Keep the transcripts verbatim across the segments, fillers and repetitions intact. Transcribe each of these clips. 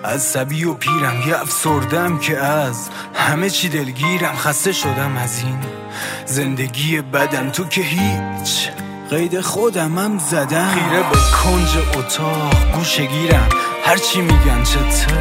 عصبی و پیرم، یه افسردم که از همه چی دلگیرم. خسته شدم از این زندگی بدم، تو که هیچ قید خودمم زدم. خیره به کنج اتاق گوشه گیرم، هرچی میگن چه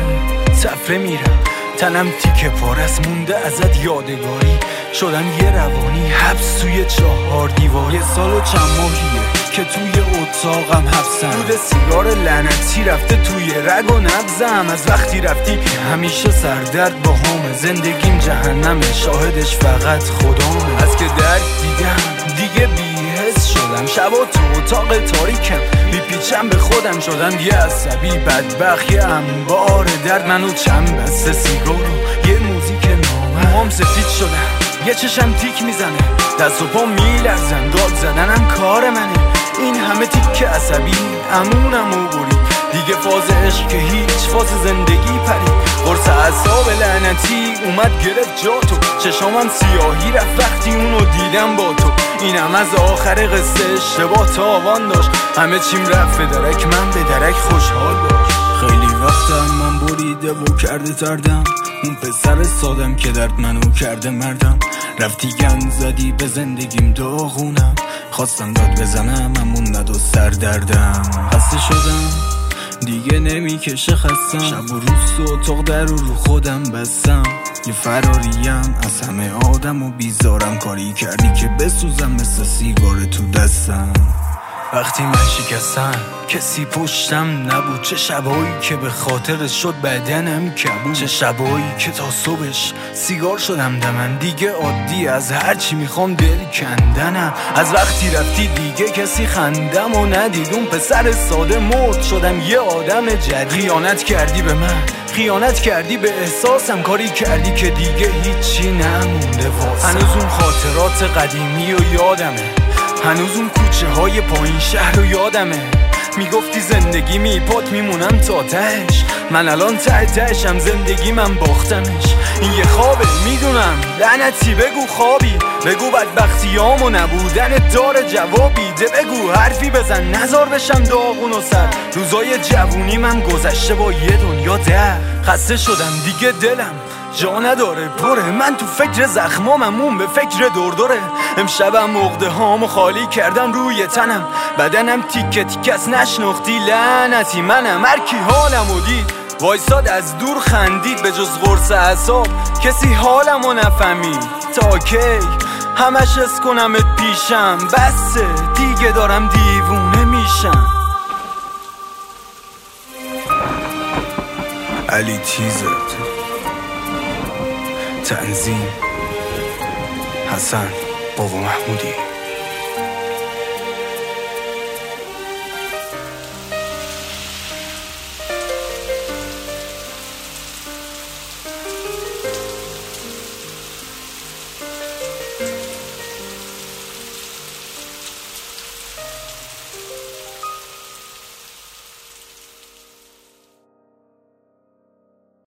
تفره میرم. تنم تیکه پارس مونده ازت یادگاری، شدم یه روانی حبس توی چهار دیوار. یه سال و چند ماهیه که توی اتاقم حبسم، دود سیگار لعنتی رفته توی رگ و نبزم. از وقتی رفتی همیشه سردرد با همه، زندگیم جهنمه شاهدش فقط خدامه. از که درد دیدم دیگه بی‌حس شدم، شبا تو اتاق تاریکم میپیچم به خودم. شدم یه عصبی بدبخت، یه انبار درد. منو چند بسته سیگار و یه موزیک نامه. موهام سفید شدم، یه چشم تیک میزنه، دست و پا میلرزن، داد زدنم کار منه. این همه تیک عصبی امونم و برید دیگه، فاز عشق که هیچ، فاز زندگی پرید. قرص اعصاب لعنتی اومد گرفت جا تو، چشامم سیاهی رفت وقتی اونو دیدم با تو. اینم از آخر قصه اشتباه تاوان داشت، همه چیم رفت به درک، من به درک خوشحال باش. خیلی وقتم من بریده و کرده تردم، اون پسر سادم که درد منو کرده مردم. رفتی گند زدی به زندگیم داغونم، خواستم داد بزنم امون ند و سر دردم. خسته شدم دیگه نمیکشه خستم، شب و روز تو اتاق در رو رو خودم بستم. یه فراریم از همه آدم و بیزارم، کاری کردی که بسوزم مثل سیگار تو دستم. وقتی من شکستم کسی پشتم نبود، چه شبایی که به خاطر شد بدنم کبود، چه شبایی که تا صبحش سیگار شدم دمن. دیگه عادی از هرچی میخوام دل کندنم. از وقتی رفتی دیگه کسی خندم و ندید، اون پسر ساده مرد شدم یه آدم جدید. خیانت کردی به من، خیانت کردی به احساسم، کاری کردی که دیگه هیچی نمونده واسم. هنوز اون خاطرات قدیمی و یادمه، هنوز اون کوچه های پایین شهر رو یادمه. میگفتی زندگی میپات میمونم تا تهش، من الان ته تهشم، زندگی من باختمش. این یه خوابه میدونم لعنتی، بگو خوابی، بگو بدبختیام و نبودن دار جوابی ده. بگو حرفی بزن نزار بشم داغون و سر. روزای جوونی من گذشته با یه دنیا در. خسته شدم دیگه دلم جا نداره پره، من تو فکر زخمامم اون به فکر دردره. امشبم عقده هامو خالی کردم روی تنم، بدنم تیکه تیکه است نشناختی لعنتی منم. هر کی حالمو دید وایساد از دور خندید، به جز قرص اعصاب کسی حالمو نفهمید. تا کی همش اس کنمت پیشم، بسه دیگه دارم دیوونه میشم. علی تیزت، تنظیم حسن بابا محمودی.